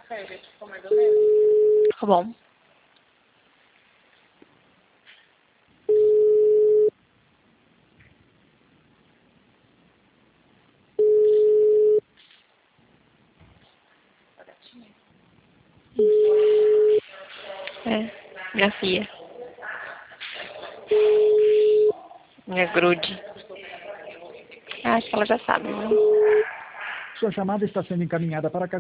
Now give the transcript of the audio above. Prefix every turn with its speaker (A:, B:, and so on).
A: Tá bom. É, minha filha. Minha grude. Acho que ela já sabe, né?
B: Sua chamada está sendo encaminhada para a caixa